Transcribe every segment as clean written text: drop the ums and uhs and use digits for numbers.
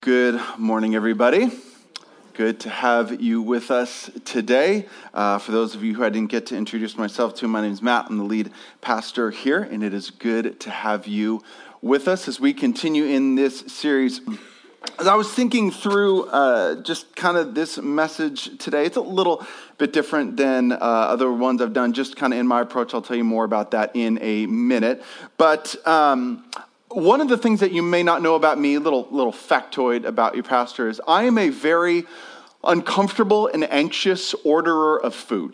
Good morning, everybody. Good to have you with us today. For those of you who I didn't get to introduce myself to, my name is Matt. I'm the lead pastor here, and it is good to have you with us as we continue in this series. As I was thinking through just kind of this message today, it's a little bit different than other ones I've done, just kind of in my approach. I'll tell you more about that in a minute. But one of the things that you may not know about me, little factoid about your pastor, is I am a very uncomfortable and anxious orderer of food.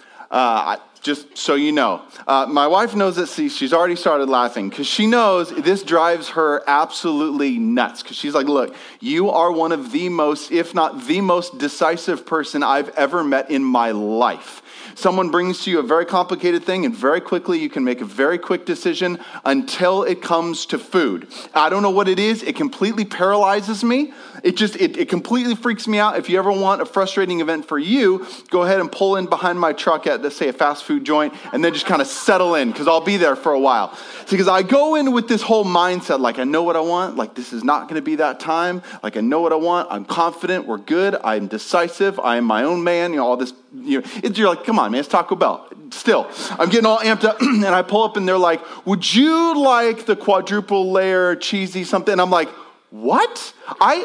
Just so you know. My wife knows that. She's already started laughing because she knows this drives her absolutely nuts. Because she's like, look, you are one of the most, if not the most decisive person I've ever met in my life. Someone brings to you a very complicated thing, and very quickly you can make a very quick decision until it comes to food. I don't know what it is. It completely paralyzes me. It completely freaks me out. If you ever want a frustrating event for you, go ahead and pull in behind my truck at, let's say, a fast food joint, and then just kind of settle in, because I'll be there for a while. Because I go in with this whole mindset, like, I know what I want. Like, this is not going to be that time. Like, I know what I want. I'm confident. We're good. I'm decisive. I am my own man. All this. You're like, come on, man, it's Taco Bell. Still, I'm getting all amped up, and I pull up, and they're like, would you like the quadruple layer cheesy something? And I'm like, what?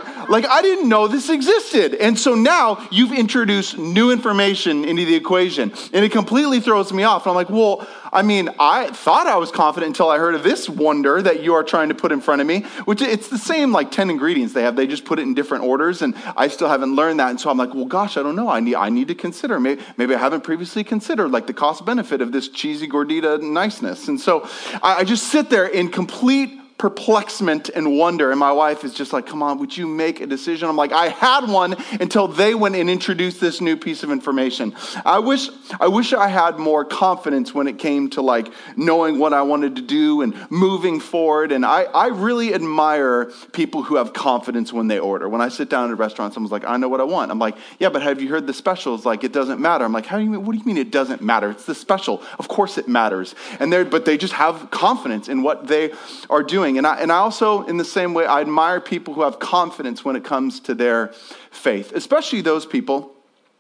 I didn't know this existed. And so now you've introduced new information into the equation, and it completely throws me off. And I'm like, well, I mean, I thought I was confident until I heard of this wonder that you are trying to put in front of me, which it's the same like 10 ingredients they have. They just put it in different orders, and I still haven't learned that. And so I'm like, well, gosh, I don't know. I need to consider. Maybe I haven't previously considered like the cost benefit of this cheesy gordita niceness. And so I just sit there in complete perplexement and wonder, and my wife is just like, come on, would you make a decision? I'm like, I had one until they went and introduced this new piece of information. I wish I had more confidence when it came to like knowing what I wanted to do and moving forward. And I really admire people who have confidence when they order. When I sit down at a restaurant, someone's like, I know what I want. I'm like, yeah, but have you heard the specials? Like, it doesn't matter. I'm like, what do you mean it doesn't matter? It's the special. Of course it matters. But they just have confidence in what they are doing. And I also, in the same way, I admire people who have confidence when it comes to their faith, especially those people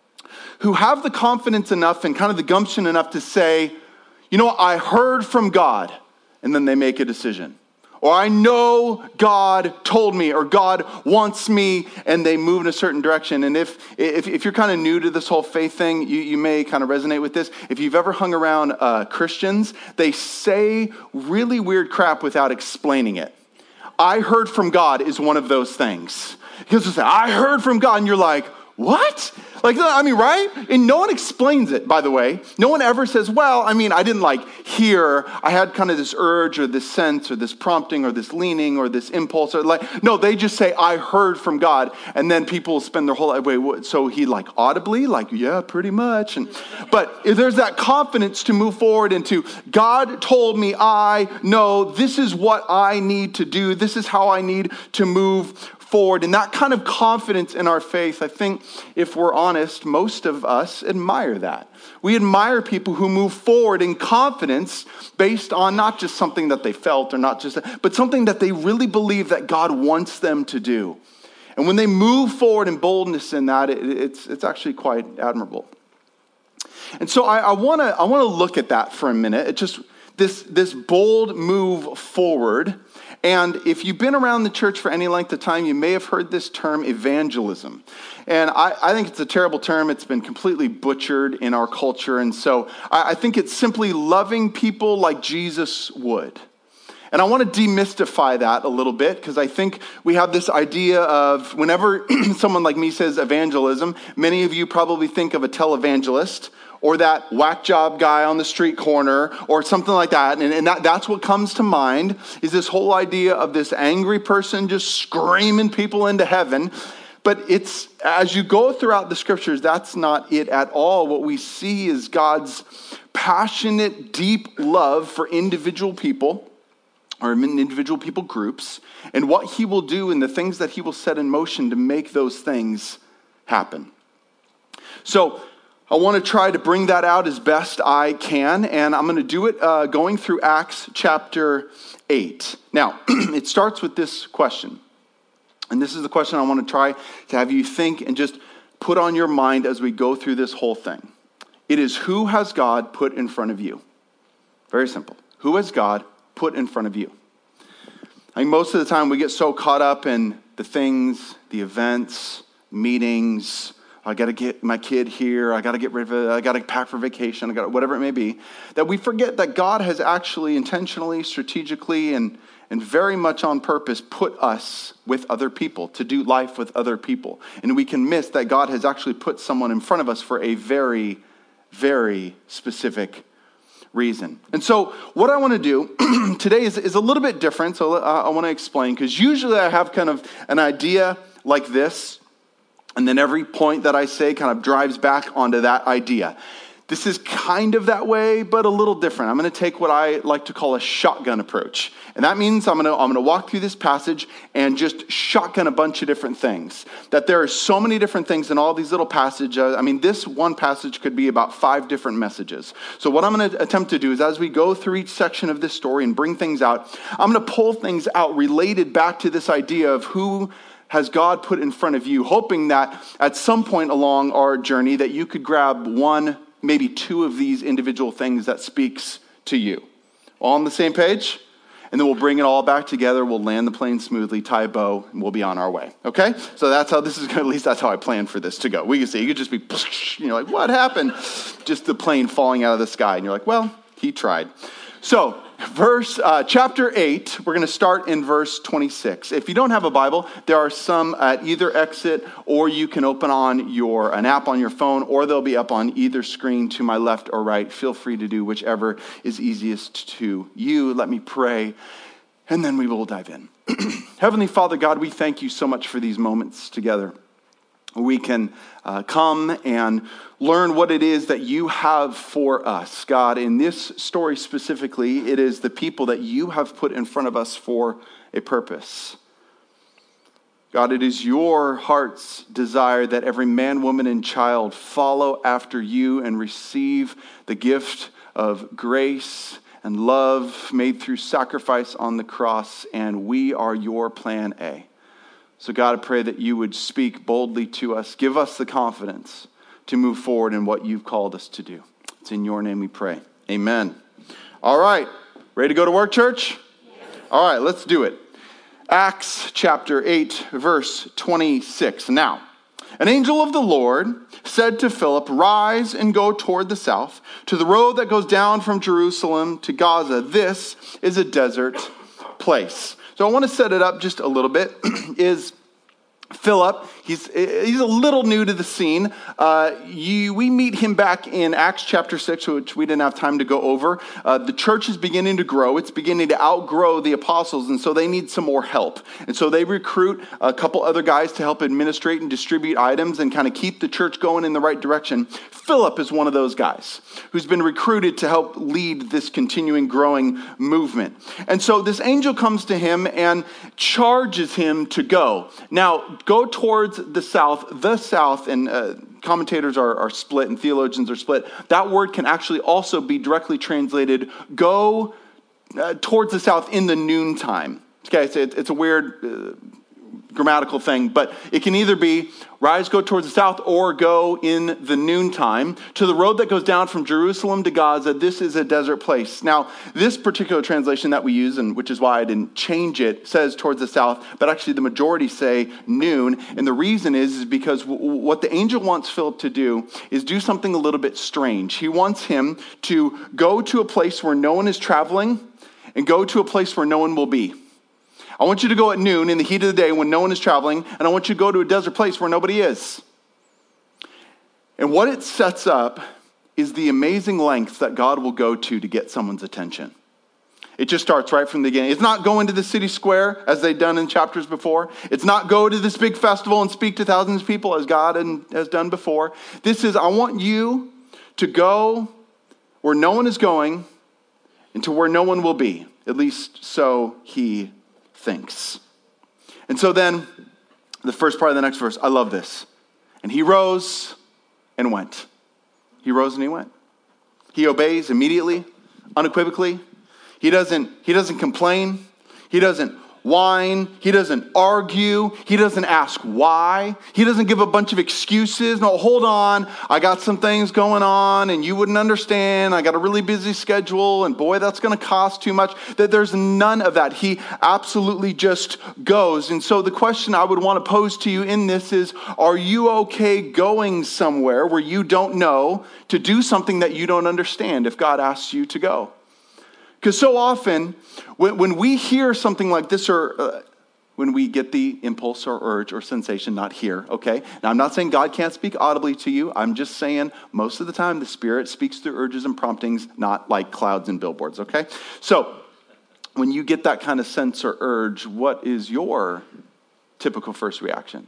who have the confidence enough and kind of the gumption enough to say, you know, I heard from God, and then they make a decision. Or I know God told me, or God wants me, and they move in a certain direction. And if you're kind of new to this whole faith thing, you may kind of resonate with this. If you've ever hung around Christians, they say really weird crap without explaining it. I heard from God is one of those things. Because they say, I heard from God, and you're like, what? Like, I mean, right? And no one explains it, by the way. No one ever says, well, I mean, I didn't like hear. I had kind of this urge or this sense or this prompting or this leaning or this impulse. Or like, no, they just say, I heard from God. And then people spend their whole life, wait, so he like audibly? Like, yeah, pretty much. But if there's that confidence to move forward into, God told me, I know this is what I need to do. This is how I need to move forward. And that kind of confidence in our faith, I think, if we're honest, most of us admire that. We admire people who move forward in confidence based on not just something that they felt or not just, but something that they really believe that God wants them to do. And when they move forward in boldness in that, it's actually quite admirable. And so I want to look at that for a minute. It's just this bold move forward. And if you've been around the church for any length of time, you may have heard this term evangelism. And I think it's a terrible term. It's been completely butchered in our culture. And so I think it's simply loving people like Jesus would. And I want to demystify that a little bit, because I think we have this idea of whenever someone like me says evangelism, many of you probably think of a televangelist or that whack job guy on the street corner or something like that. And that's what comes to mind, is this whole idea of this angry person just screaming people into heaven. But it's, as you go throughout the scriptures, that's not it at all. What we see is God's passionate, deep love for individual people, or individual people groups, and what he will do and the things that he will set in motion to make those things happen. So I want to try to bring that out as best I can, and I'm going to do it going through Acts chapter 8. Now, it starts with this question. And this is the question I want to try to have you think and just put on your mind as we go through this whole thing. It is, who has God put in front of you? Very simple. Who has God put in front of you? I mean, most of the time we get so caught up in the things, the events, meetings. I got to get my kid here. I got to get rid of it. I got to pack for vacation. I got whatever it may be. That we forget that God has actually intentionally, strategically, and very much on purpose put us with other people to do life with other people. And we can miss that God has actually put someone in front of us for a very, very specific reason. And so what I want to do today is a little bit different. So I want to explain, because usually I have kind of an idea like this, and then every point that I say kind of drives back onto that idea. This is kind of that way, but a little different. I'm going to take what I like to call a shotgun approach. And that means I'm going to walk through this passage and just shotgun a bunch of different things. That there are so many different things in all these little passages. I mean, this one passage could be about 5 different messages. So what I'm going to attempt to do is, as we go through each section of this story and bring things out, I'm going to pull things out related back to this idea of who has God put in front of you, hoping that at some point along our journey that you could grab one, maybe 2 of these individual things that speaks to you. All on the same page? And then we'll bring it all back together. We'll land the plane smoothly, tie a bow, and we'll be on our way. Okay? So that's how this is going. At least that's how I planned for this to go. We could say, you could just be, like, what happened? Just the plane falling out of the sky. And you're like, well, he tried. So, chapter 8, we're going to start in verse 26. If you don't have a Bible, there are some at either exit, or you can open on an app on your phone, or they'll be up on either screen to my left or right. Feel free to do whichever is easiest to you. Let me pray, and then we will dive in. Heavenly Father God, we thank you so much for these moments together. We can come and learn what it is that you have for us. God, in this story specifically, it is the people that you have put in front of us for a purpose. God, it is your heart's desire that every man, woman, and child follow after you and receive the gift of grace and love made through sacrifice on the cross, and we are your plan A. So God, I pray that you would speak boldly to us. Give us the confidence to move forward in what you've called us to do. It's in your name we pray. Amen. All right. Ready to go to work, church? Yes. All right, let's do it. Acts chapter 8, verse 26. Now, an angel of the Lord said to Philip, "Rise and go toward the south, to the road that goes down from Jerusalem to Gaza. This is a desert place." So I want to set it up just a little bit. Is Philip, he's a little new to the scene. We meet him back in Acts chapter 6, which we didn't have time to go over. The church is beginning to grow. It's beginning to outgrow the apostles, and so they need some more help. And so they recruit a couple other guys to help administrate and distribute items and kind of keep the church going in the right direction. Philip is one of those guys who's been recruited to help lead this continuing growing movement. And so this angel comes to him and charges him to go. Now, go towards the south, and commentators are split and theologians are split. That word can actually also be directly translated, go towards the south in the noontime. Okay, so it's a weird grammatical thing, but it can either be rise, go towards the south, or go in the noontime to the road that goes down from Jerusalem to Gaza. This is a desert place. Now, this particular translation that we use, and which is why I didn't change it, says towards the south, but actually the majority say noon. And the reason is because what the angel wants Philip to do is do something a little bit strange. He wants him to go to a place where no one is traveling and go to a place where no one will be. I want you to go at noon in the heat of the day when no one is traveling, and I want you to go to a desert place where nobody is. And what it sets up is the amazing lengths that God will go to get someone's attention. It just starts right from the beginning. It's not going to the city square as they've done in chapters before. It's not go to this big festival and speak to thousands of people as God has done before. This is, I want you to go where no one is going and to where no one will be. At least so he thinks. And so then, the first part of the next verse, I love this. And he rose and went. He rose and he went. He obeys immediately, unequivocally. He doesn't complain. He doesn't whine. He doesn't argue. He doesn't ask why. He doesn't give a bunch of excuses. No, hold on. I got some things going on and you wouldn't understand. I got a really busy schedule and boy, that's going to cost too much. There's none of that. He absolutely just goes. And so the question I would want to pose to you in this is, are you okay going somewhere where you don't know to do something that you don't understand if God asks you to go? Because so often, when we hear something like this, or when we get the impulse or urge or sensation, not here, okay? Now, I'm not saying God can't speak audibly to you. I'm just saying most of the time the Spirit speaks through urges and promptings, not like clouds and billboards, okay? So when you get that kind of sense or urge, what is your typical first reaction?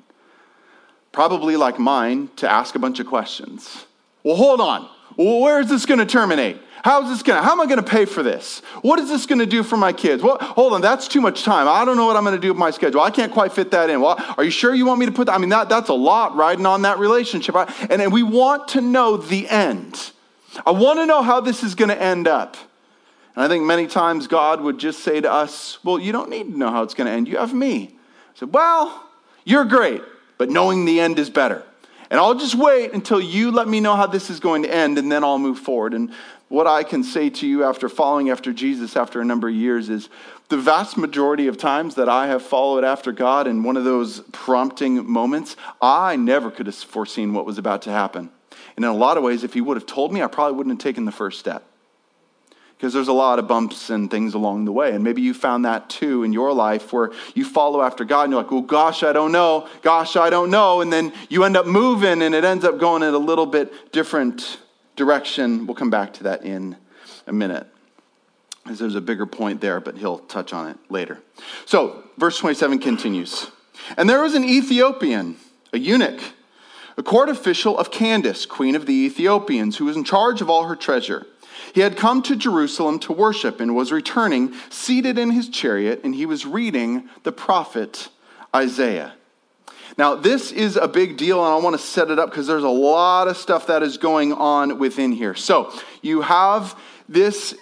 Probably like mine, to ask a bunch of questions. Well, hold on. Well, where is this going to terminate? How am I going to pay for this? What is this going to do for my kids? Well, hold on, that's too much time. I don't know what I'm going to do with my schedule. I can't quite fit that in. Well, are you sure you want me to put that? I mean, that's a lot riding on that relationship. And we want to know the end. I want to know how this is going to end up. And I think many times God would just say to us, well, you don't need to know how it's going to end. You have me. I said, well, you're great, but knowing the end is better. And I'll just wait until you let me know how this is going to end, and then I'll move forward. And what I can say to you after following after Jesus after a number of years is the vast majority of times that I have followed after God in one of those prompting moments, I never could have foreseen what was about to happen. And in a lot of ways, if he would have told me, I probably wouldn't have taken the first step. Because there's a lot of bumps and things along the way. And maybe you found that too in your life where you follow after God and you're like, well, gosh, I don't know. Gosh, I don't know. And then you end up moving and it ends up going in a little bit different direction. We'll come back to that in a minute, because there's a bigger point there, but he'll touch on it later. So verse 27 continues. And there was an Ethiopian, a eunuch, a court official of Candace, queen of the Ethiopians, who was in charge of all her treasure. He had come to Jerusalem to worship and was returning, seated in his chariot, and he was reading the prophet Isaiah. Now, this is a big deal, and I want to set it up because there's a lot of stuff that is going on within here. So, you have this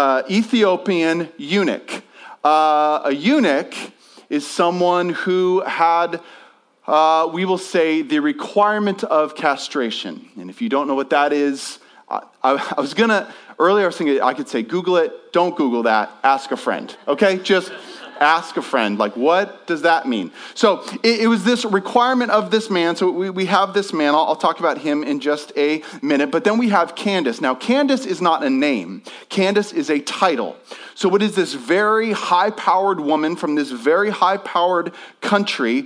Ethiopian eunuch. A eunuch is someone who had, we will say, the requirement of castration. And if you don't know what that is, I was going to, earlier I was thinking I could say Google it. Don't Google that. Ask a friend. Okay? Just ask a friend. Like, what does that mean? So it was this requirement of this man. So we have this man. I'll talk about him in just a minute. But then we have Candace. Now, Candace is not a name. Candace is a title. So it is this very high-powered woman from this very high-powered country.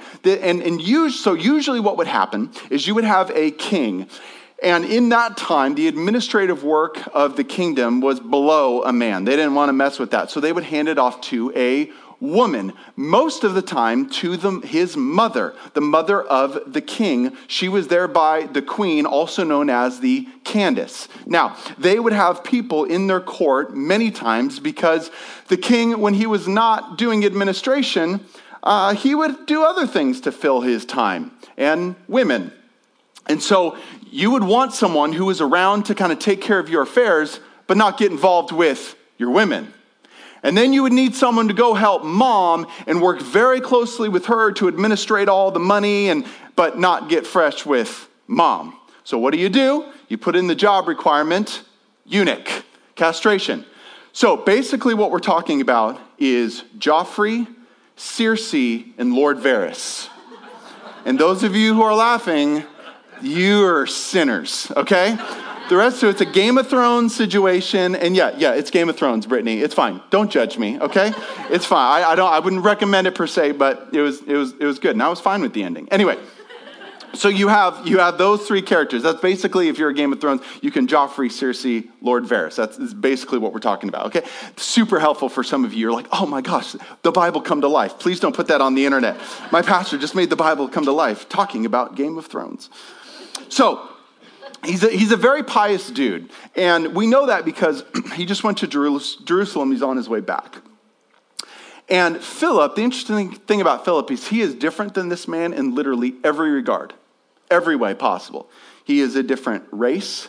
So usually what would happen is you would have a king. And in that time, the administrative work of the kingdom was below a man. They didn't want to mess with that. So they would hand it off to a woman, most of the time to his mother, the mother of the king. She was thereby the queen, also known as the Candace. Now, they would have people in their court many times because the king, when he was not doing administration, he would do other things to fill his time, and women. And so you would want someone who was around to kind of take care of your affairs, but not get involved with your women. And then you would need someone to go help mom and work very closely with her to administrate all the money, but not get fresh with mom. So what do? You put in the job requirement, eunuch, castration. So basically what we're talking about is Joffrey, Circe, and Lord Varys. And those of you who are laughing, you're sinners, okay? The rest of it's a Game of Thrones situation, and yeah, it's Game of Thrones, Brittany. It's fine. Don't judge me, okay? It's fine. I wouldn't recommend it per se, but it was good, and I was fine with the ending. Anyway, so you have those three characters. That's basically, if you're a Game of Thrones, you can Joffrey, Circe, Lord Varys. That's basically what we're talking about, okay? Super helpful for some of you. You're like, oh my gosh, the Bible come to life. Please don't put that on the internet. My pastor just made the Bible come to life talking about Game of Thrones. So he's a very pious dude, and we know that because he just went to Jerusalem. He's on his way back. And Philip, the interesting thing about Philip is he is different than this man in literally every regard, every way possible. He is a different race.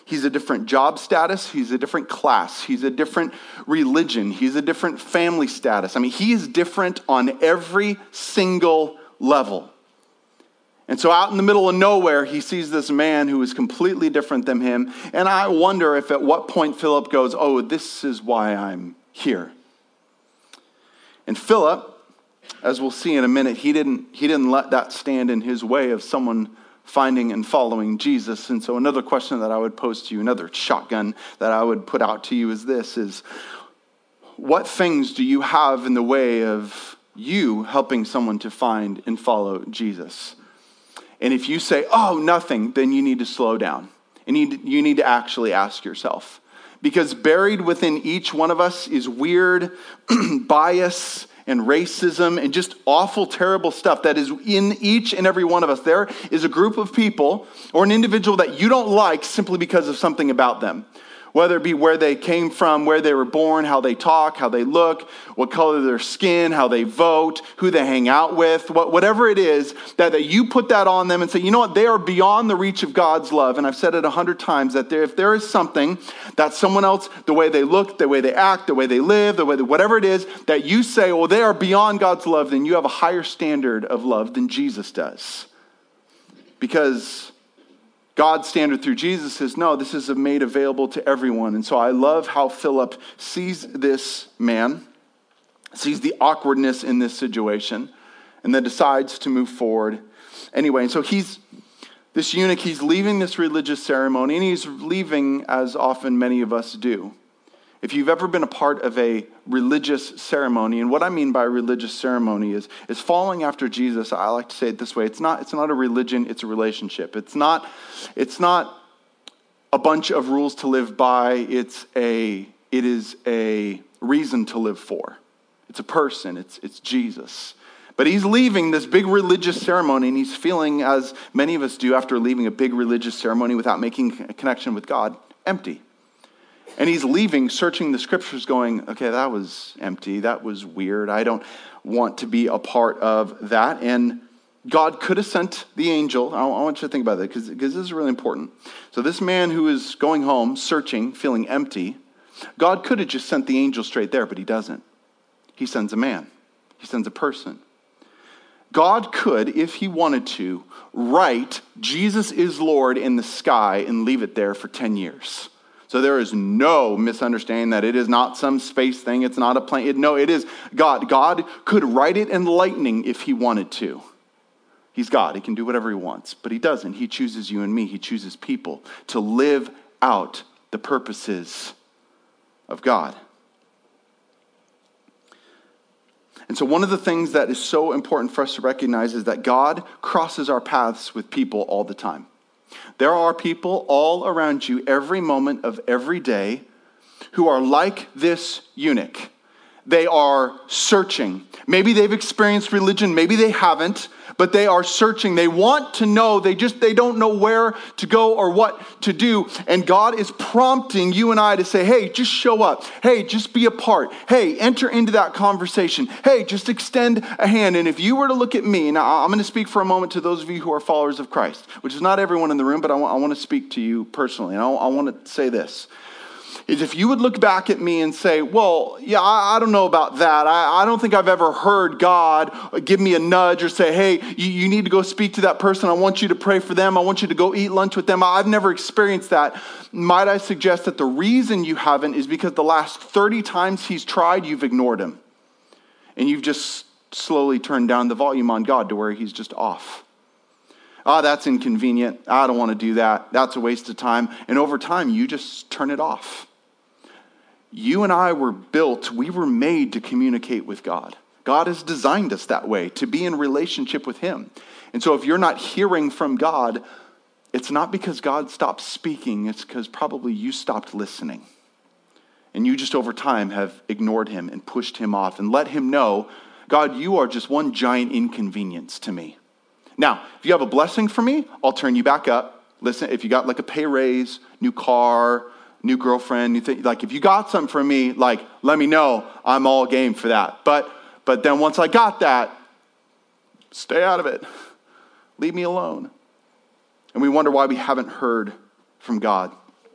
He's a different job status. He's a different class. He's a different religion. He's a different family status. I mean, he is different on every single level. And so out in the middle of nowhere, he sees this man who is completely different than him. And I wonder if at what point Philip goes, oh, this is why I'm here. And Philip, as we'll see in a minute, he didn't let that stand in his way of someone finding and following Jesus. And so another question that I would pose to you, another shotgun that I would put out to you is what things do you have in the way of you helping someone to find and follow Jesus? And if you say, oh, nothing, then you need to slow down. And you need to actually ask yourself. Because buried within each one of us is weird bias and racism and just awful, terrible stuff that is in each and every one of us. There is a group of people or an individual that you don't like simply because of something about them. Whether it be where they came from, where they were born, how they talk, how they look, what color their skin, how they vote, who they hang out with, whatever it is, that you put that on them and say, you know what, they are beyond the reach of God's love. And I've said it 100 times that if there is something that someone else, the way they look, the way they act, the way they live, whatever it is, that you say, well, they are beyond God's love, then you have a higher standard of love than Jesus does. Because God's standard through Jesus is, no, this is made available to everyone. And so I love how Philip sees this man, sees the awkwardness in this situation, and then decides to move forward anyway. And so this eunuch, he's leaving this religious ceremony, and he's leaving as often many of us do. If you've ever been a part of a religious ceremony, and what I mean by religious ceremony is following after Jesus, I like to say it this way, it's not a religion, it's a relationship. It's not a bunch of rules to live by, it is a reason to live for. It's a person, it's Jesus. But he's leaving this big religious ceremony, and he's feeling, as many of us do after leaving a big religious ceremony without making a connection with God, empty. And he's leaving, searching the scriptures, going, okay, that was empty. That was weird. I don't want to be a part of that. And God could have sent the angel. I want you to think about that because this is really important. So this man who is going home, searching, feeling empty, God could have just sent the angel straight there, but he doesn't. He sends a man. He sends a person. God could, if he wanted to, write Jesus is Lord in the sky and leave it there for 10 years. So there is no misunderstanding that it is not some space thing. It's not a plane. No, it is God. God could write it in lightning if he wanted to. He's God. He can do whatever he wants. But he doesn't. He chooses you and me. He chooses people to live out the purposes of God. And so one of the things that is so important for us to recognize is that God crosses our paths with people all the time. There are people all around you every moment of every day who are like this eunuch. They are searching. Maybe they've experienced religion, maybe they haven't, but they are searching. They want to know, they don't know where to go or what to do. And God is prompting you and I to say, hey, just show up. Hey, just be a part. Hey, enter into that conversation. Hey, just extend a hand. And if you were to look at me, now I'm going to speak for a moment to those of you who are followers of Christ, which is not everyone in the room, but I want to speak to you personally. And I want to say this. Is if you would look back at me and say, well, yeah, I don't know about that. I don't think I've ever heard God give me a nudge or say, hey, you need to go speak to that person. I want you to pray for them. I want you to go eat lunch with them. I've never experienced that. Might I suggest that the reason you haven't is because the last 30 times he's tried, you've ignored him. And you've just slowly turned down the volume on God to where he's just off. That's inconvenient. I don't want to do that. That's a waste of time. And over time, you just turn it off. You and I were built, we were made to communicate with God. God has designed us that way, to be in relationship with him. And so if you're not hearing from God, it's not because God stopped speaking, it's because probably you stopped listening. And you just over time have ignored him and pushed him off and let him know, God, you are just one giant inconvenience to me. Now, if you have a blessing for me, I'll turn you back up. Listen, if you got like a pay raise, new car, new girlfriend, if you got something for me, let me know. I'm all game for that. But then once I got that, stay out of it. Leave me alone. And we wonder why we haven't heard from God.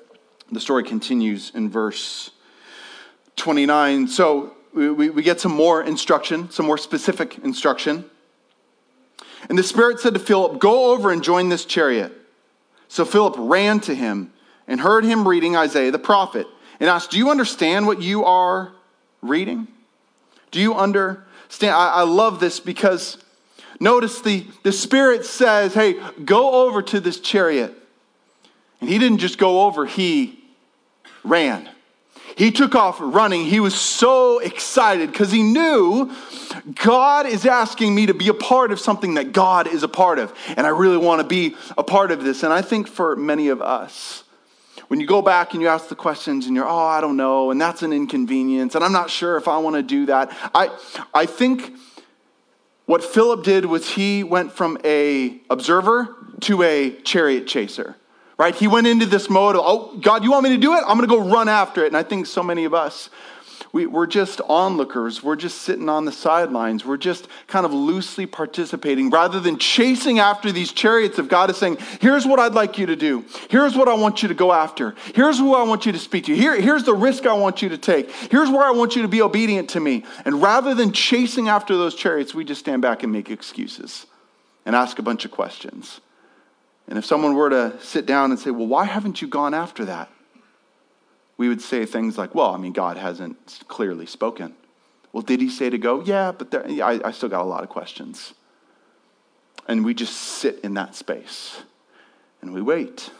The story continues in verse 29. So we get some more instruction, some more specific instruction. And the Spirit said to Philip, "Go over and join this chariot." So Philip ran to him and heard him reading Isaiah the prophet and asked, "Do you understand what you are reading? Do you understand?" I love this because notice the Spirit says, "Hey, go over to this chariot." And he didn't just go over, he ran. He took off running. He was so excited because he knew God is asking me to be a part of something that God is a part of. And I really want to be a part of this. And I think for many of us, when you go back and you ask the questions and you're, I don't know, and that's an inconvenience, and I'm not sure if I want to do that. I think what Philip did was he went from an observer to a chariot chaser. Right? He went into this mode of, God, you want me to do it? I'm going to go run after it. And I think so many of us, we're just onlookers. We're just sitting on the sidelines. We're just kind of loosely participating rather than chasing after these chariots of God is saying, here's what I'd like you to do. Here's what I want you to go after. Here's who I want you to speak to. Here's the risk I want you to take. Here's where I want you to be obedient to me. And rather than chasing after those chariots, we just stand back and make excuses and ask a bunch of questions. And if someone were to sit down and say, well, why haven't you gone after that? We would say things like, God hasn't clearly spoken. Well, did he say to go? Yeah, but I still got a lot of questions. And we just sit in that space and we wait.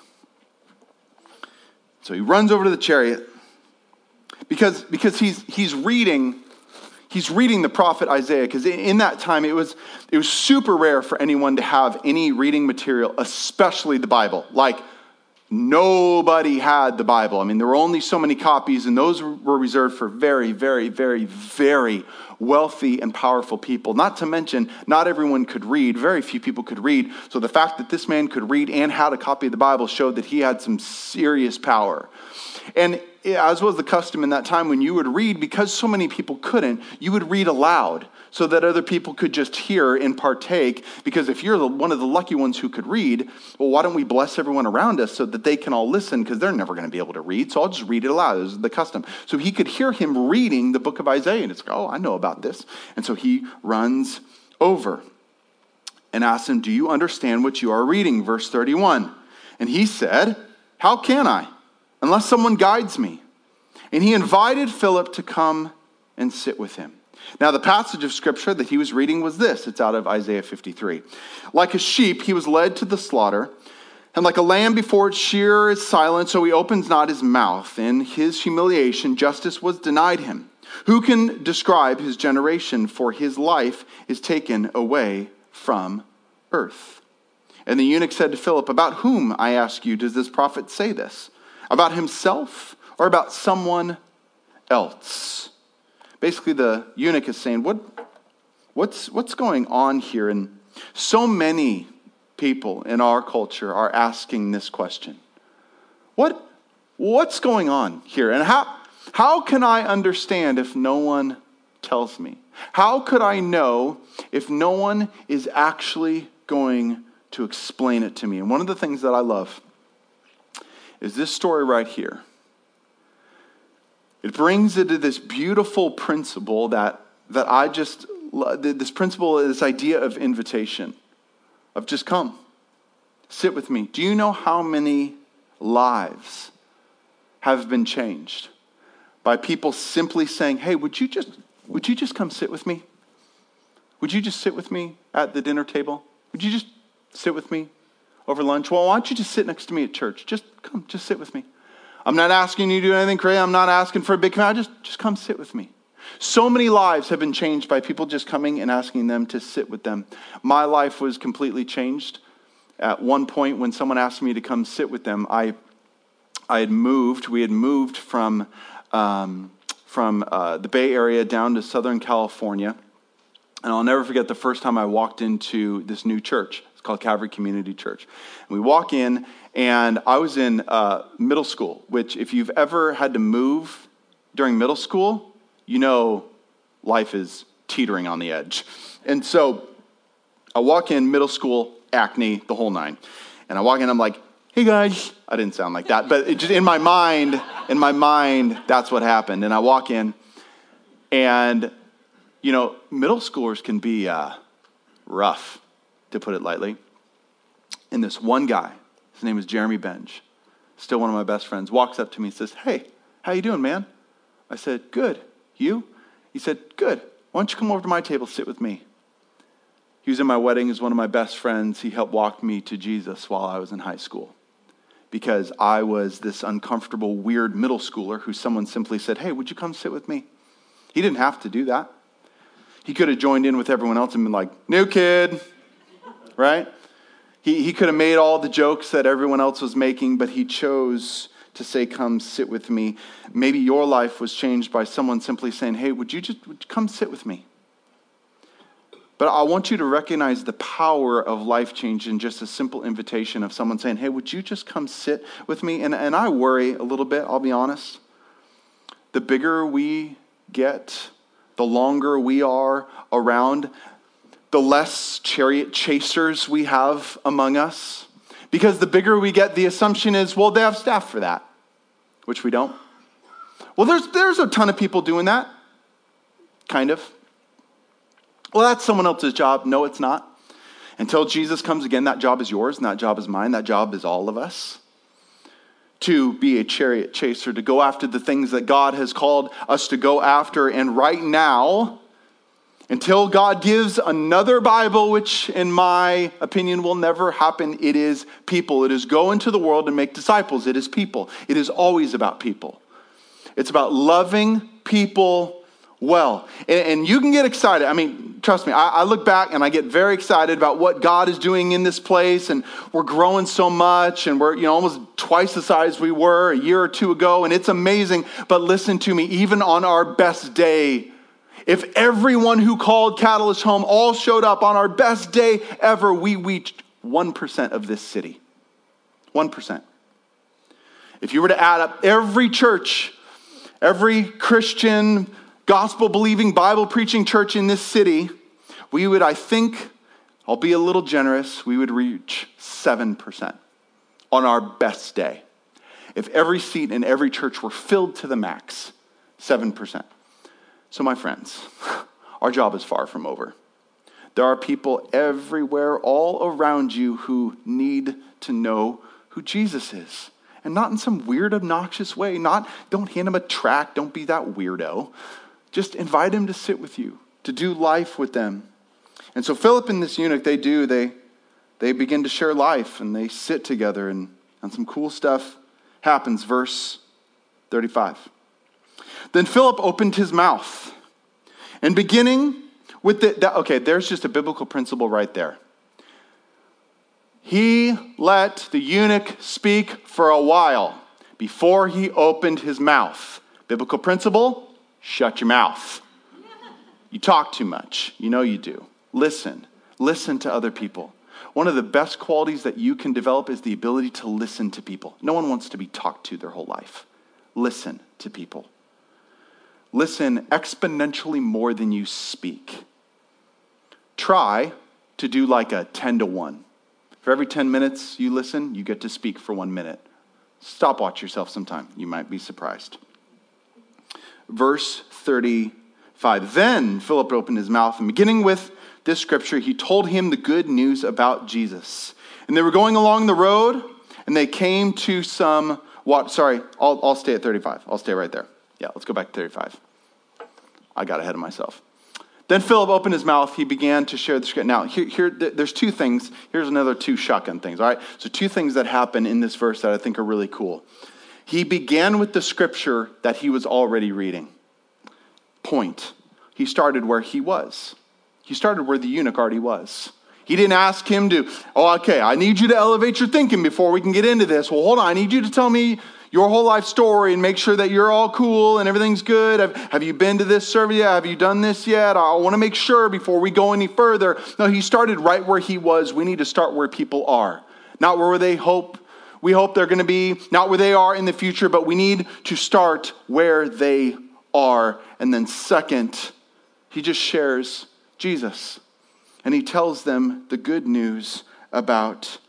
So he runs over to the chariot because he's reading the prophet Isaiah, because in that time it was super rare for anyone to have any reading material, especially the Bible. Like, nobody had the Bible. I mean, there were only so many copies, and those were reserved for very, very, very, very wealthy and powerful people. Not to mention, not everyone could read. Very few people could read. So the fact that this man could read and had a copy of the Bible showed that he had some serious power. And as was the custom in that time, when you would read, because so many people couldn't, you would read aloud so that other people could just hear and partake. Because if you're one of the lucky ones who could read, well, why don't we bless everyone around us so that they can all listen, because they're never going to be able to read. So I'll just read it aloud. This is the custom. So he could hear him reading the book of Isaiah, and it's like, I know about this. And so he runs over and asks him, do you understand what you are reading? Verse 31. And he said, how can I, unless someone guides me? And he invited Philip to come and sit with him. Now, the passage of scripture that he was reading was this. It's out of Isaiah 53. Like a sheep, he was led to the slaughter, and like a lamb before its shearer is silent, so he opens not his mouth. In his humiliation, justice was denied him. Who can describe his generation? For his life is taken away from earth. And the eunuch said to Philip, about whom, I ask you, does this prophet say this? About himself or about someone else? Basically, the eunuch is saying, what's going on here? And so many people in our culture are asking this question. What's going on here? And how can I understand if no one tells me? How could I know if no one is actually going to explain it to me? And one of the things that I love is this story right here. It brings it to this beautiful principle that I just love. This principle, this idea of invitation, of just come, sit with me. Do you know how many lives have been changed by people simply saying, hey, would you just come sit with me? Would you just sit with me at the dinner table? Would you just sit with me over lunch? Well, why don't you just sit next to me at church? Just come, just sit with me. I'm not asking you to do anything crazy. I'm not asking for a big command. Just come sit with me. So many lives have been changed by people just coming and asking them to sit with them. My life was completely changed. At one point when someone asked me to come sit with them, we had moved from the Bay Area down to Southern California. And I'll never forget the first time I walked into this new church. It's called Calvary Community Church. And we walk in, and I was in middle school, which if you've ever had to move during middle school, you know life is teetering on the edge. And so I walk in, middle school, acne, the whole nine. And I walk in, I'm like, hey guys. I didn't sound like that, but it just in my mind, that's what happened. And I walk in, and middle schoolers can be rough, to put it lightly. And this one guy, his name is Jeremy Benj, still one of my best friends, walks up to me and says, hey, how you doing, man? I said, good. You? He said, good. Why don't you come over to my table, sit with me? He was in my wedding. He's one of my best friends. He helped walk me to Jesus while I was in high school, because I was this uncomfortable, weird middle schooler who someone simply said, hey, would you come sit with me? He didn't have to do that. He could have joined in with everyone else and been like, new kid, right? He could have made all the jokes that everyone else was making, but he chose to say, come sit with me. Maybe your life was changed by someone simply saying, hey, would you come sit with me? But I want you to recognize the power of life change in just a simple invitation of someone saying, hey, would you just come sit with me? And I worry a little bit, I'll be honest. The bigger we get, the longer we are around, the less chariot chasers we have among us. Because the bigger we get, the assumption is, well, they have staff for that, which we don't. Well, there's a ton of people doing that, kind of. Well, that's someone else's job. No, it's not. Until Jesus comes again, that job is yours, and that job is mine. That job is all of us. To be a chariot chaser, to go after the things that God has called us to go after. And right now, until God gives another Bible, which in my opinion will never happen, it is people. It is go into the world and make disciples. It is people. It is always about people. It's about loving people well. And you can get excited. I mean, trust me, I look back and I get very excited about what God is doing in this place. And we're growing so much, and we're almost twice the size we were a year or two ago. And it's amazing. But listen to me, even on our best day, if everyone who called Catalyst home all showed up on our best day ever, we reached 1% of this city. 1%. If you were to add up every church, every Christian, gospel-believing, Bible-preaching church in this city, we would, I think, I'll be a little generous, we would reach 7% on our best day. If every seat in every church were filled to the max, 7%. So my friends, our job is far from over. There are people everywhere, all around you, who need to know who Jesus is. And not in some weird, obnoxious way. Don't hand him a tract. Don't be that weirdo. Just invite him to sit with you, to do life with them. And so Philip and this eunuch, they begin to share life, and they sit together, and some cool stuff happens. Verse 35. Then Philip opened his mouth, and beginning with there's just a biblical principle right there. He let the eunuch speak for a while before he opened his mouth. Biblical principle, shut your mouth. You talk too much. You know you do. Listen to other people. One of the best qualities that you can develop is the ability to listen to people. No one wants to be talked to their whole life. Listen to people. Listen exponentially more than you speak. Try to do like a 10-to-1. For every 10 minutes you listen, you get to speak for 1 minute. Stopwatch yourself sometime. You might be surprised. Verse 35. Then Philip opened his mouth, and beginning with this scripture, he told him the good news about Jesus. And they were going along the road, and they came to some water. Sorry, I'll stay at 35. I'll stay right there. Yeah, let's go back to 35. I got ahead of myself. Then Philip opened his mouth. He began to share the scripture. Now, here, there's two things. Here's another two shotgun things, all right? So two things that happen in this verse that I think are really cool. He began with the scripture that he was already reading. Point. He started where he was. He started where the eunuch already was. He didn't ask him to, I need you to elevate your thinking before we can get into this. Well, hold on, I need you to tell me your whole life story and make sure that you're all cool and everything's good. Have you been to this service yet? Have you done this yet? I want to make sure before we go any further. No, he started right where he was. We need to start where people are. Not where we hope they're going to be, not where they are in the future, but we need to start where they are. And then second, he just shares Jesus. And he tells them the good news about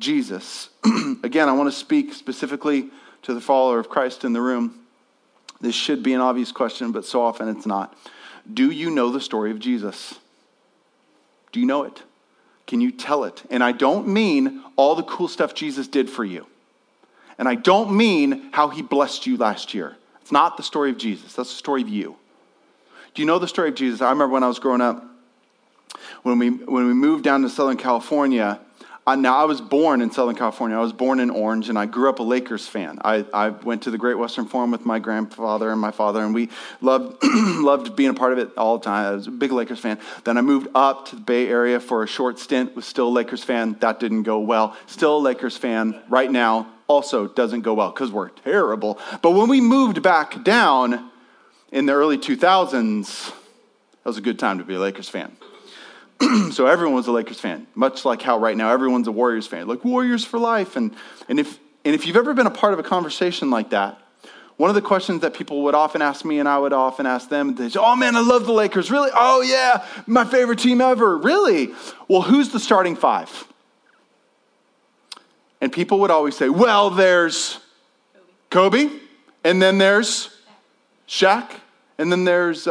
Jesus. Again, I want to speak specifically to the follower of Christ in the room. This should be an obvious question, but so often it's not. Do you know the story of Jesus? Do you know it? Can you tell it? And I don't mean all the cool stuff Jesus did for you. And I don't mean how he blessed you last year. It's not the story of Jesus. That's the story of you. Do you know the story of Jesus? I remember when I was growing up, when we moved down to Southern California. Now, I was born in Southern California. I was born in Orange, and I grew up a Lakers fan. I went to the Great Western Forum with my grandfather and my father, and we loved being a part of it all the time. I was a big Lakers fan. Then I moved up to the Bay Area for a short stint, was still a Lakers fan. That didn't go well. Still a Lakers fan right now. Also doesn't go well because we're terrible. But when we moved back down in the early 2000s, that was a good time to be a Lakers fan. So everyone was a Lakers fan, much like how right now everyone's a Warriors fan, like Warriors for life. And if you've ever been a part of a conversation like that, one of the questions that people would often ask me and I would often ask them, they say, oh man, I love the Lakers. Really? Oh yeah, my favorite team ever. Really? Well, who's the starting five? And people would always say, well, there's Kobe, and then there's Shaq, and then there's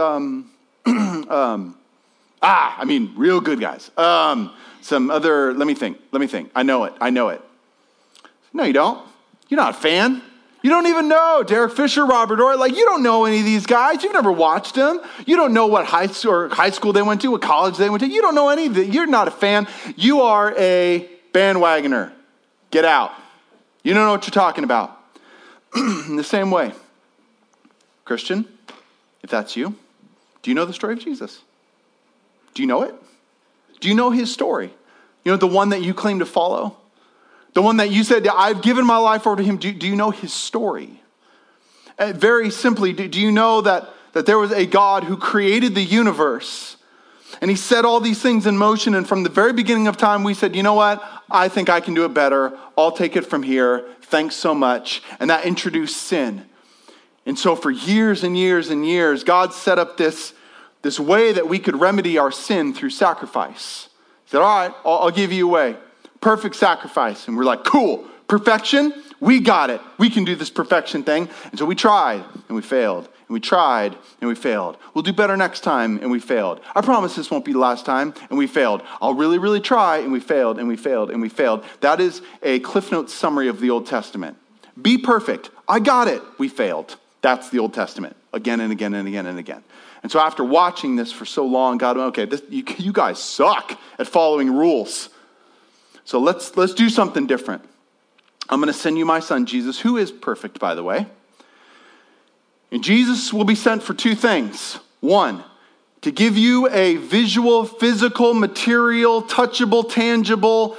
real good guys. Some other, let me think. I know it. No, you don't. You're not a fan. You don't even know Derek Fisher, Robert Orr. You don't know any of these guys. You've never watched them. You don't know what high school they went to, what college they went to. You don't know any of it. You're not a fan. You are a bandwagoner. Get out. You don't know what you're talking about. In the same way, Christian, if that's you, do you know the story of Jesus? Do you know it? Do you know his story? You know, the one that you claim to follow? The one that you said, I've given my life over to him. Do you know his story? Very simply, do you know that there was a God who created the universe and he set all these things in motion, and from the very beginning of time we said, you know what? I think I can do it better. I'll take it from here. Thanks so much. And that introduced sin. And so for years and years and years, God set up this way that we could remedy our sin through sacrifice. He said, all right, I'll give you a way. Perfect sacrifice. And we're like, cool, perfection? We got it. We can do this perfection thing. And so we tried and we failed. And we tried and we failed. We'll do better next time and we failed. I promise this won't be the last time and we failed. I'll really, really try and we failed and we failed and we failed. That is a Cliff Notes summary of the Old Testament. Be perfect. I got it. We failed. That's the Old Testament. Again and again and again and again. And so after watching this for so long, God went, okay, you guys suck at following rules. So let's do something different. I'm going to send you my son, Jesus, who is perfect, by the way. And Jesus will be sent for two things. One, to give you a visual, physical, material, touchable, tangible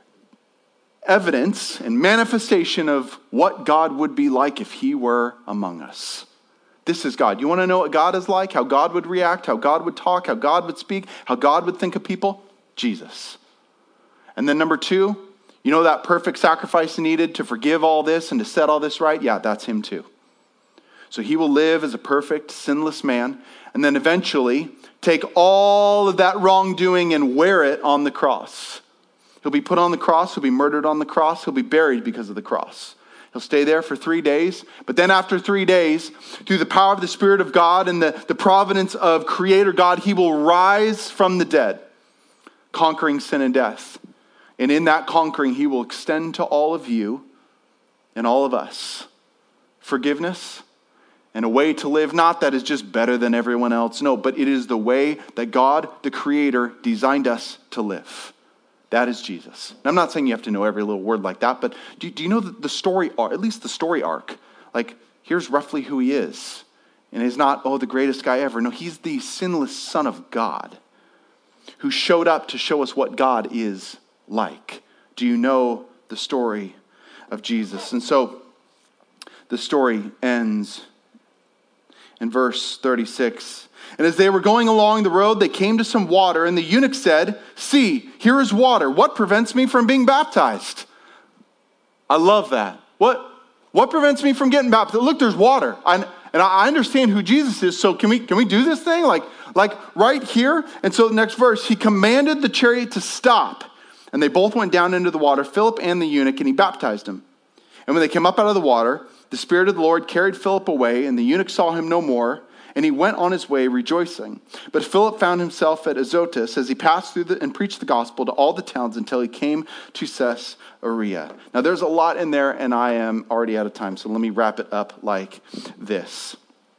evidence and manifestation of what God would be like if he were among us. This is God. You want to know what God is like? How God would react? How God would talk? How God would speak? How God would think of people? Jesus. And then number two, you know that perfect sacrifice needed to forgive all this and to set all this right? Yeah, that's him too. So he will live as a perfect, sinless man, and then eventually take all of that wrongdoing and wear it on the cross. He'll be put on the cross, he'll be murdered on the cross, he'll be buried because of the cross. He'll stay there for 3 days, but then after 3 days, through the power of the Spirit of God and the providence of Creator God, he will rise from the dead, conquering sin and death. And in that conquering, he will extend to all of you and all of us forgiveness and a way to live, not that is just better than everyone else. No, but it is the way that God, the Creator, designed us to live. That is Jesus. And I'm not saying you have to know every little word like that, but do you know the story, at least the story arc? Like, here's roughly who he is. And he's not, the greatest guy ever. No, he's the sinless Son of God who showed up to show us what God is like. Do you know the story of Jesus? And so the story ends in verse 36. And as they were going along the road, they came to some water, and the eunuch said, "See, here is water. What prevents me from being baptized?" I love that. What prevents me from getting baptized? Look, there's water. And I understand who Jesus is, so can we do this thing? Like right here? And so the next verse, he commanded the chariot to stop. And they both went down into the water, Philip and the eunuch, and he baptized him. And when they came up out of the water, the Spirit of the Lord carried Philip away, and the eunuch saw him no more, and he went on his way rejoicing. But Philip found himself at Azotus as he passed through and preached the gospel to all the towns until he came to Caesarea. Now there's a lot in there, and I am already out of time, so let me wrap it up like this.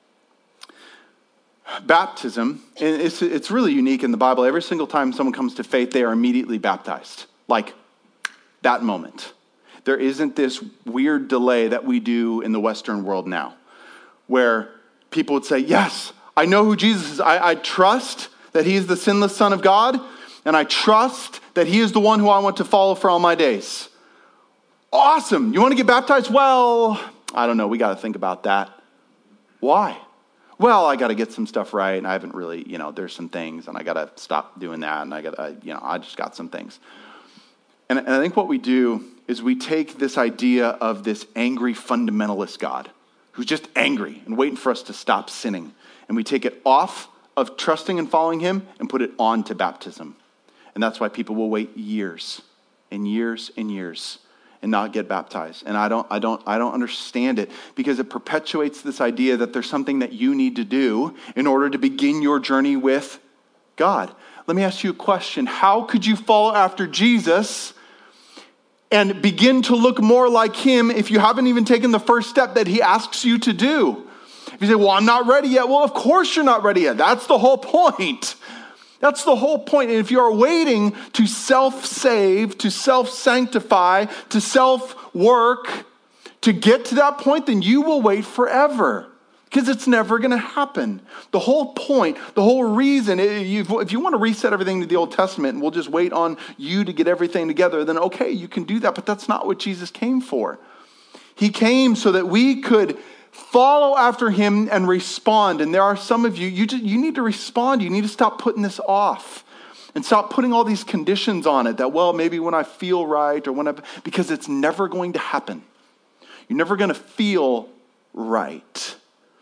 Baptism, and it's really unique in the Bible. Every single time someone comes to faith, they are immediately baptized. Like that moment. There isn't this weird delay that we do in the Western world now, where people would say, yes, I know who Jesus is. I trust that he is the sinless Son of God, and I trust that he is the one who I want to follow for all my days. Awesome. You want to get baptized? Well, I don't know. We got to think about that. Why? Well, I got to get some stuff right, and I haven't really, there's some things, and I got to stop doing that, and I just got some things. And I think what we do is we take this idea of this angry fundamentalist God who's just angry and waiting for us to stop sinning. And we take it off of trusting and following him and put it on to baptism. And that's why people will wait years and years and years and not get baptized. And I don't understand it, because it perpetuates this idea that there's something that you need to do in order to begin your journey with God. Let me ask you a question. How could you follow after Jesus and begin to look more like him if you haven't even taken the first step that he asks you to do? If you say, well, I'm not ready yet. Well, of course you're not ready yet. That's the whole point. That's the whole point. And if you are waiting to self-save, to self-sanctify, to self-work, to get to that point, then you will wait forever. Because it's never going to happen. The whole point, the whole reason, if you want to reset everything to the Old Testament and we'll just wait on you to get everything together, then okay, you can do that. But that's not what Jesus came for. He came so that we could follow after him and respond. And there are some of you, you need to respond. You need to stop putting this off. And stop putting all these conditions on it that, well, maybe when I feel right or because it's never going to happen. You're never going to feel right.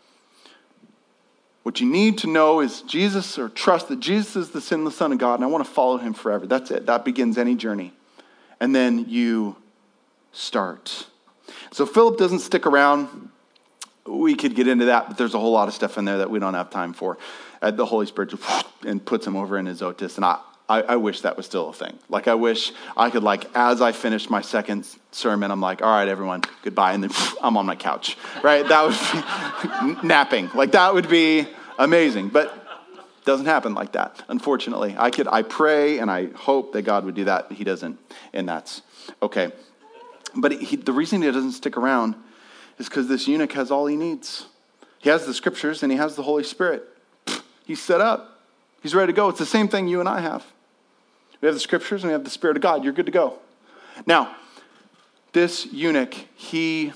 What you need to know is Jesus, or trust that Jesus is the sinless Son of God, and I want to follow him forever. That's it. That begins any journey. And then you start. So Philip doesn't stick around. We could get into that, but there's a whole lot of stuff in there that we don't have time for. The Holy Spirit just and puts him over in Azotus, and I wish that was still a thing. Like, I wish I could, as I finished my second sermon, I'm like, all right, everyone, goodbye. And then I'm on my couch, right? That would be napping. That would be amazing. But it doesn't happen like that, unfortunately. I pray and I hope that God would do that. But he doesn't. And that's okay. But the reason he doesn't stick around is because this eunuch has all he needs. He has the scriptures and he has the Holy Spirit. He's set up. He's ready to go. It's the same thing you and I have. We have the scriptures and we have the Spirit of God. You're good to go. Now, this eunuch, he's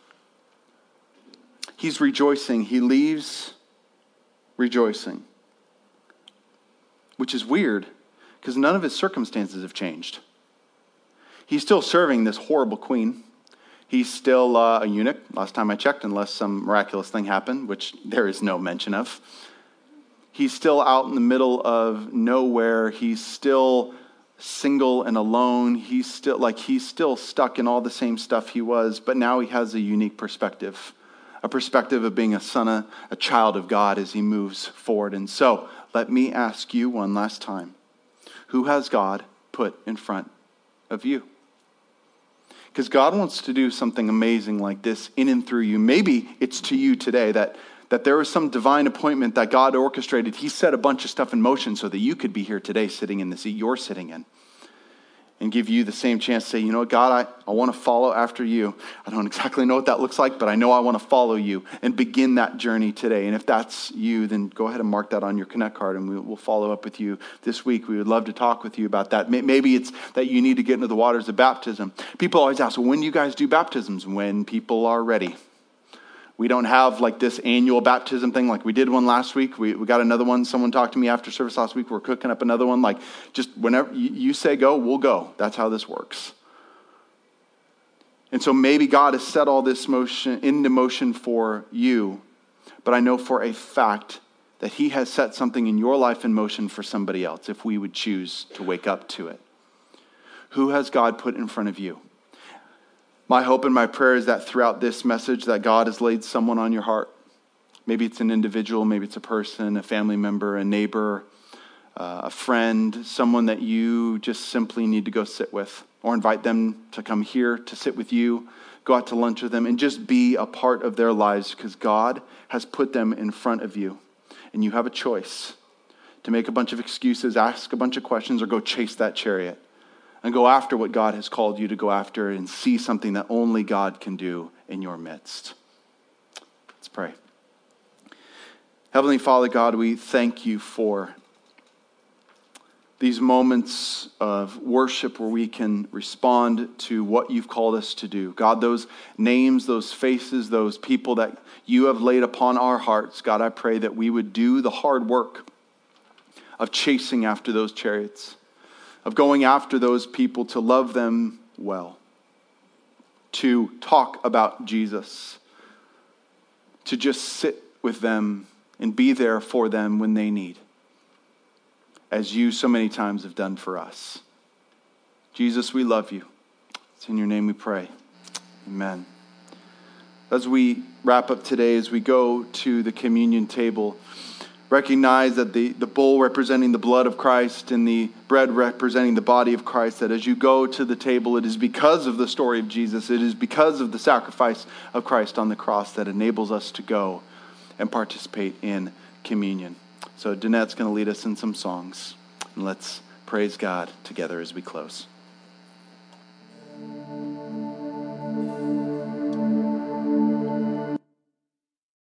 rejoicing. He leaves rejoicing, which is weird because none of his circumstances have changed. He's still serving this horrible queen. He's still a eunuch, last time I checked, unless some miraculous thing happened, which there is no mention of. He's still out in the middle of nowhere. He's still single and alone. He's still stuck in all the same stuff he was, but now he has a unique perspective, a perspective of being a child of God as he moves forward. And so, let me ask you one last time. Who has God put in front of you? Because God wants to do something amazing like this in and through you. Maybe it's to you today that there was some divine appointment that God orchestrated. He set a bunch of stuff in motion so that you could be here today sitting in the seat you're sitting in. And give you the same chance to say, you know what, God, I want to follow after you. I don't exactly know what that looks like, but I know I want to follow you and begin that journey today. And if that's you, then go ahead and mark that on your Connect card and we'll follow up with you this week. We would love to talk with you about that. Maybe it's that you need to get into the waters of baptism. People always ask, well, when do you guys do baptisms? When people are ready. We don't have this annual baptism thing like we did one last week. We got another one. Someone talked to me after service last week. We're cooking up another one. Just whenever you say go, we'll go. That's how this works. And so maybe God has set all this into motion for you. But I know for a fact that he has set something in your life in motion for somebody else if we would choose to wake up to it. Who has God put in front of you? My hope and my prayer is that throughout this message that God has laid someone on your heart. Maybe it's an individual, maybe it's a person, a family member, a neighbor, a friend, someone that you just simply need to go sit with, or invite them to come here to sit with you, go out to lunch with them, and just be a part of their lives because God has put them in front of you. And you have a choice to make a bunch of excuses, ask a bunch of questions, or go chase that chariot and go after what God has called you to go after and see something that only God can do in your midst. Let's pray. Heavenly Father God, we thank you for these moments of worship where we can respond to what you've called us to do. God, those names, those faces, those people that you have laid upon our hearts, God, I pray that we would do the hard work of chasing after those chariots, of going after those people to love them well, to talk about Jesus, to just sit with them and be there for them when they need, as you so many times have done for us. Jesus, we love you. It's in your name we pray. Amen. As we wrap up today, as we go to the communion table, recognize that the bowl representing the blood of Christ and the bread representing the body of Christ, that as you go to the table, it is because of the story of Jesus, it is because of the sacrifice of Christ on the cross that enables us to go and participate in communion. So Danette's going to lead us in some songs, and let's praise God together as we close.